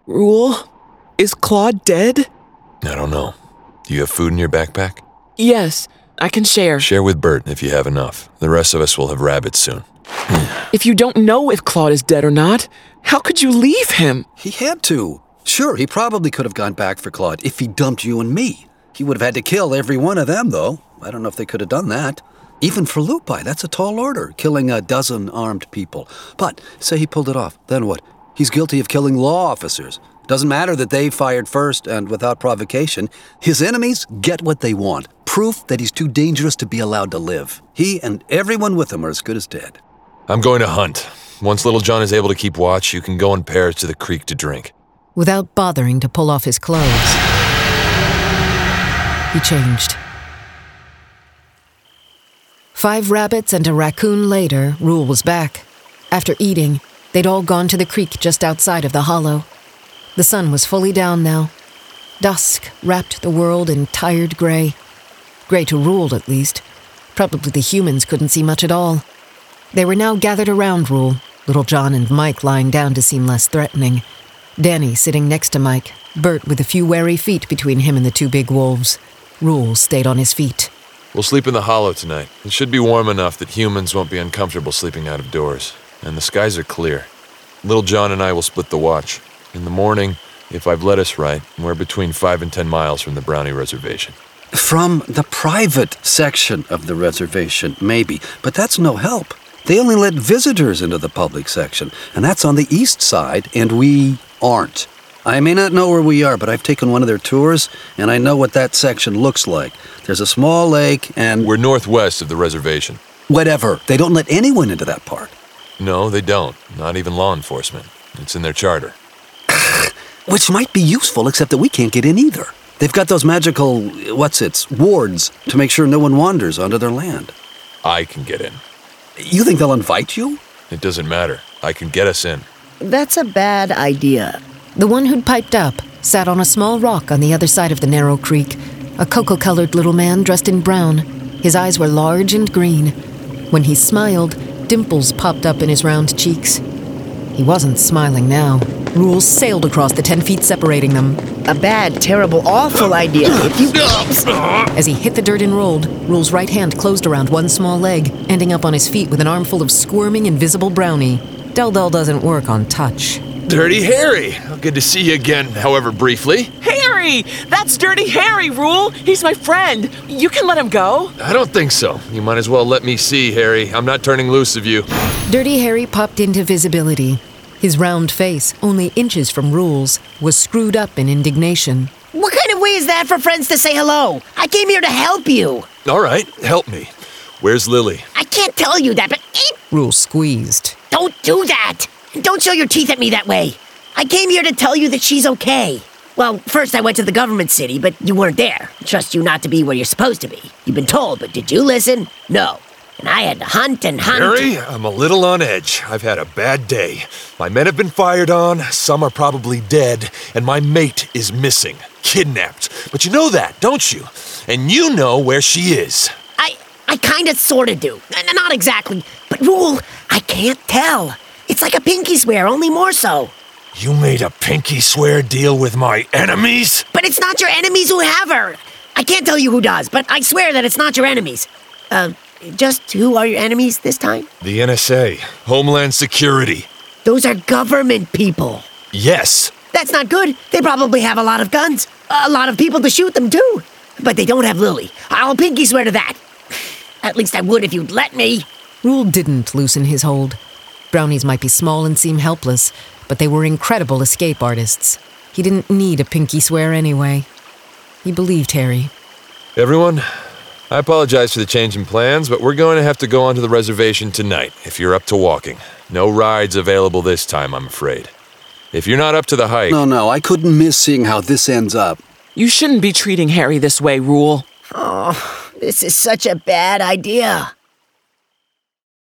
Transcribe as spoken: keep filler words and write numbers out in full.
Rule, is Claude dead? I don't know. Do you have food in your backpack? Yes, I can share. Share with Bert if you have enough. The rest of us will have rabbits soon. If you don't know if Claude is dead or not, how could you leave him? He had to. Sure, he probably could have gone back for Claude if he dumped you and me. He would have had to kill every one of them, though. I don't know if they could have done that. Even for Lupi, that's a tall order, killing a dozen armed people. But say he pulled it off, then what? He's guilty of killing law officers. Doesn't matter that they fired first and without provocation. His enemies get what they want. Proof that he's too dangerous to be allowed to live. He and everyone with him are as good as dead. I'm going to hunt. Once Little John is able to keep watch, you can go in pairs to the creek to drink. Without bothering to pull off his clothes, he changed. Five rabbits and a raccoon later, Rule was back. After eating, they'd all gone to the creek just outside of the hollow. The sun was fully down now. Dusk wrapped the world in tired gray. Gray to Rule, at least. Probably the humans couldn't see much at all. They were now gathered around Rule, Little John and Mike lying down to seem less threatening. Danny sitting next to Mike, Bert with a few wary feet between him and the two big wolves. Rule stayed on his feet. We'll sleep in the hollow tonight. It should be warm enough that humans won't be uncomfortable sleeping out of doors. And the skies are clear. Little John and I will split the watch. In the morning, if I've led us right, we're between five and ten miles from the Brownie Reservation. From the private section of the reservation, maybe. But that's no help. They only let visitors into the public section, and that's on the east side, and we aren't. I may not know where we are, but I've taken one of their tours, and I know what that section looks like. There's a small lake, and... We're northwest of the reservation. Whatever. They don't let anyone into that part. No, they don't. Not even law enforcement. It's in their charter. Which might be useful, except that we can't get in either. They've got those magical, what's it, wards to make sure no one wanders onto their land. I can get in. You think they'll invite you? It doesn't matter. I can get us in. That's a bad idea. The one who'd piped up sat on a small rock on the other side of the narrow creek, a cocoa-colored little man dressed in brown. His eyes were large and green. When he smiled, dimples popped up in his round cheeks. He wasn't smiling now. Rule sailed across the ten feet separating them. A bad, terrible, awful idea. If you... As he hit the dirt and rolled, Rule's right hand closed around one small leg, ending up on his feet with an armful of squirming, invisible brownie. Del Del doesn't work on touch. Dirty Harry! Good to see you again, however briefly. Harry! That's Dirty Harry, Rule! He's my friend. You can let him go. I don't think so. You might as well let me see, Harry. I'm not turning loose of you. Dirty Harry popped into visibility. His round face, only inches from Rule's, was screwed up in indignation. What kind of way is that for friends to say hello? I came here to help you. All right, help me. Where's Lily? I can't tell you that, but... Rule squeezed. Don't do that! Don't show your teeth at me that way. I came here to tell you that she's okay. Well, first I went to the government city, but you weren't there. I trust you not to be where you're supposed to be. You've been told, but did you listen? No. And I had to hunt and hunt. Harry, I'm a little on edge. I've had a bad day. My men have been fired on, some are probably dead, and my mate is missing, kidnapped. But you know that, don't you? And you know where she is. I, I kinda sorta do. N- Not exactly. But Rule, I can't tell. It's like a pinky swear, only more so. You made a pinky swear deal with my enemies? But it's not your enemies who have her. I can't tell you who does, but I swear that it's not your enemies. Uh, just who are your enemies this time? The N S A, Homeland Security. Those are government people. Yes. That's not good. They probably have a lot of guns, a lot of people to shoot them too. But they don't have Lily. I'll pinky swear to that. At least I would if you'd let me. Rule didn't loosen his hold. Brownies might be small and seem helpless, but they were incredible escape artists. He didn't need a pinky swear anyway. He believed Harry. Everyone, I apologize for the change in plans, but we're going to have to go onto the reservation tonight if you're up to walking. No rides available this time, I'm afraid. If you're not up to the hike... No, no, I couldn't miss seeing how this ends up. You shouldn't be treating Harry this way, Rule. Oh, this is such a bad idea.